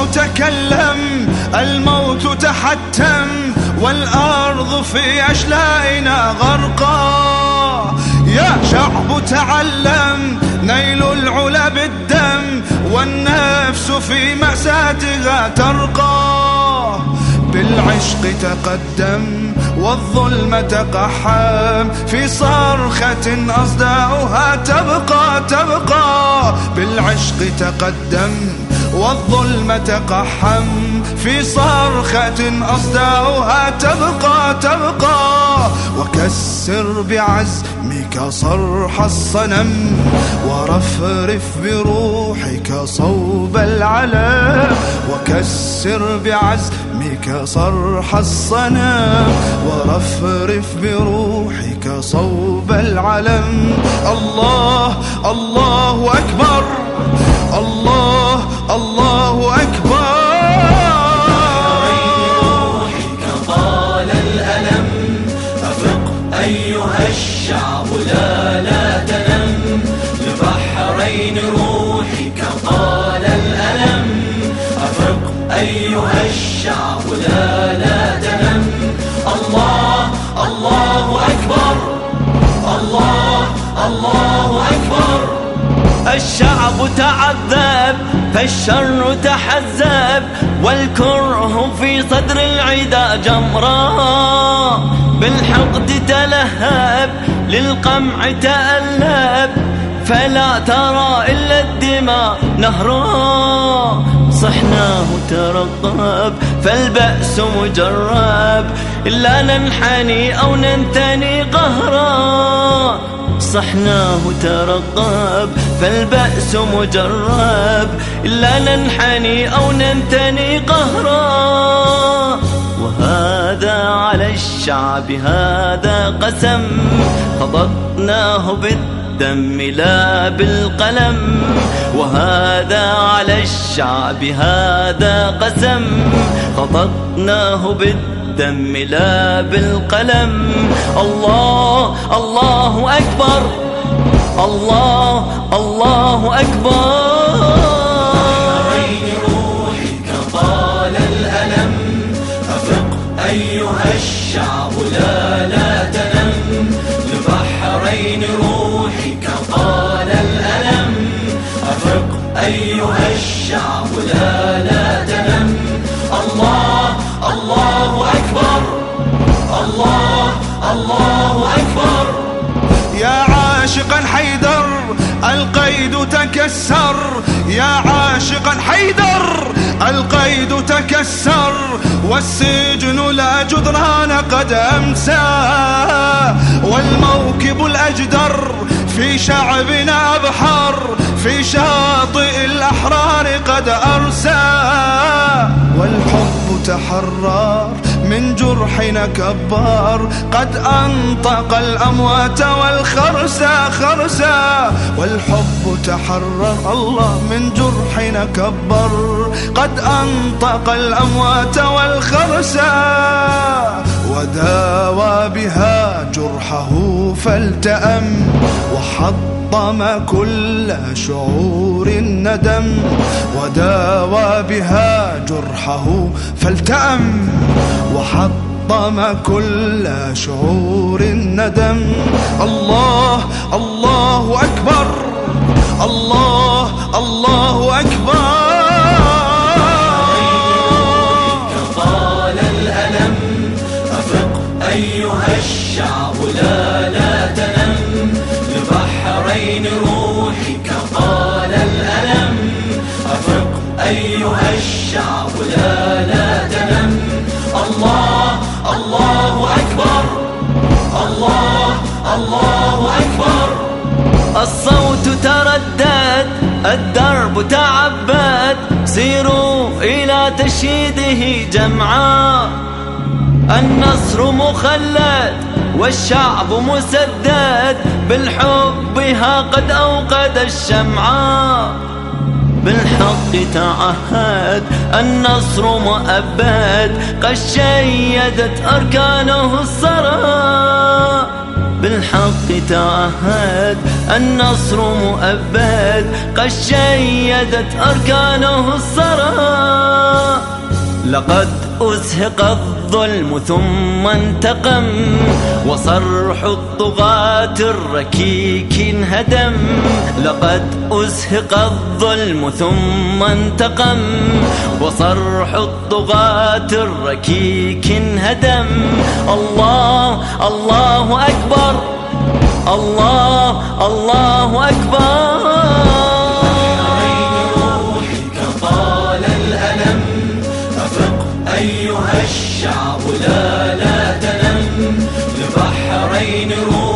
تكلم، الموت تحتم، والأرض في أشلائنا غرقا. يا شعب تعلم، نيل العلا بالدم، والنفس في مأساتها ترقى. بالعشق تقدم، والظلم تقحم، في صرخة أصداؤها تبقى. بالعشق تقدم، والظلم تقحم، في صرخة أصداؤها تبقى. وكسر بعزمك صرح الصنم، ورفرف بروحك صوب العلم. وكسر بعزمك صرح الصنم، ورفرف بروحك صوب العلم. الله الله أكبر، الله الله أكبر. روحك طال الألم، أفق أيها الشعب لا تنم. لبحرين روحك طال الألم، أفق أيها الشعب لا تنم. الله الله أكبر، الله الله أكبر. الشعب تعذب، فالشر تحزب، والكره في صدر العدا جمرا. بالحقد تلهب، للقمع تألب، فلا ترى إلا الدماء نهرا. صحناه ترقب، فالبأس مجرب، لا ننحني أو ننتني قهرا. صحناه ترقب، فالبأس مجرب، لا ننحني أو ننتني قهرا. وهذا على الشعب هذا قسم، خضقناه بالدم لا بالقلم. وهذا على الشعب هذا قسم، خضقناه بالدم لا بالقلم. الله الله أكبر، الله الله أكبر. روحك طال الألم، أفق أيها الشعب لا تنم. لبحرين روحك طال الألم، أفق أيها الشعب لا تنم. الله الله أكبر، الله الله أكبر. يا عاشقا حيدر، القيد تكسر، يا عاشقا حيدر، القيد تكسر، والسجن لا جدران قد أمسى. والموكب الأجدر في شعبنا أبحر، في شاطئ الأحرار قد أرسى. والحب تحرر من جرحنا كبار، قد أنطق الأموات والخرسى خرسى. والحب تحرر الله من جرحنا كبر، قد أنطق الأموات والخرسى. وداوى بها جرحه فالتأم، وحطم كل شعور الندم. وداوى بها جرحه فالتأم، وحطم كل شعور الندم. الله الله أكبر، الله الله أكبر. طال الألم، أفق أيها الشعب لا تنم. لبحرين روحك طال الألم، أفق أيها الشعب لا تنم. الله الله أكبر، الله الله أكبر. الصوت تردد، الدرب تعبد، سيروا إلى تشييده جمعا. النصر مخلد والشعب مسدد، بالحب ها قد أوقد الشمعا. بالحق تعهد، النصر مؤبد، قد شيدت أركانه الصرا. بالحق تعهد، النصر مؤبد قد شيدت أركانه الصرى. لقد أزهق الظلم ثم انتقم، وصرح الطغاة الركيك انهدم. لقد أزهق الظلم ثم انتقم، وصرح الطغاة الركيك انهدم. الله الله أكبر، الله الله أكبر. أيها الشعب لا تنم، لبحرين روح